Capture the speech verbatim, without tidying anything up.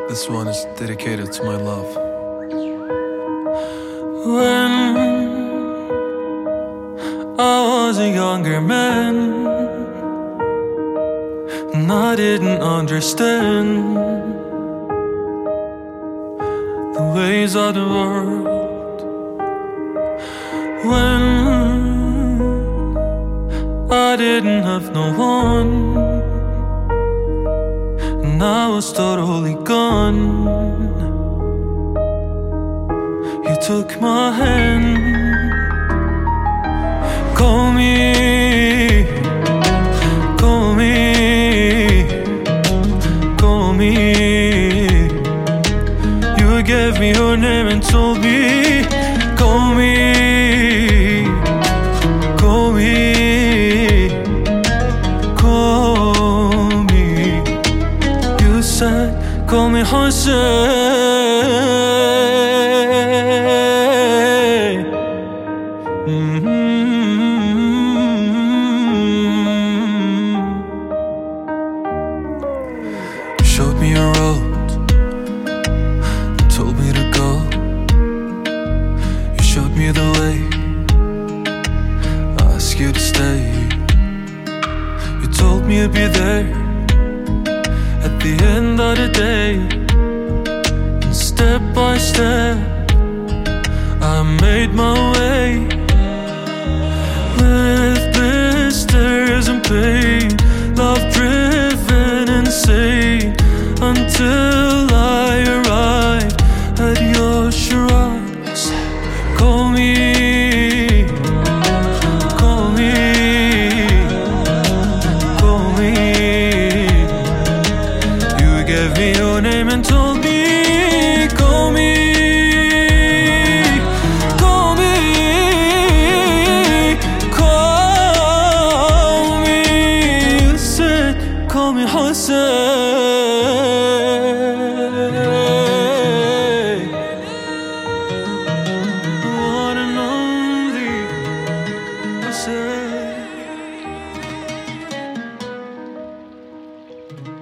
This one is dedicated to my love. When I was a younger man and I didn't understand the ways of the world. When I didn't have no one and I was totally gone, you took my hand. Call me, call me, call me. You gave me your name and told me, call me, call me, call me. You said, call me Jose. You showed me a road, told me to go. You showed me the way, I asked you to stay. You told me you'd be there at the end of the day. And step by step I made my way, with blisters and pain, love driven insane, until I arrived at your shrine. Call me, call me, call me. You gave me your name and told me, call me, call me, call me. You said, call me Jose. One and only Jose.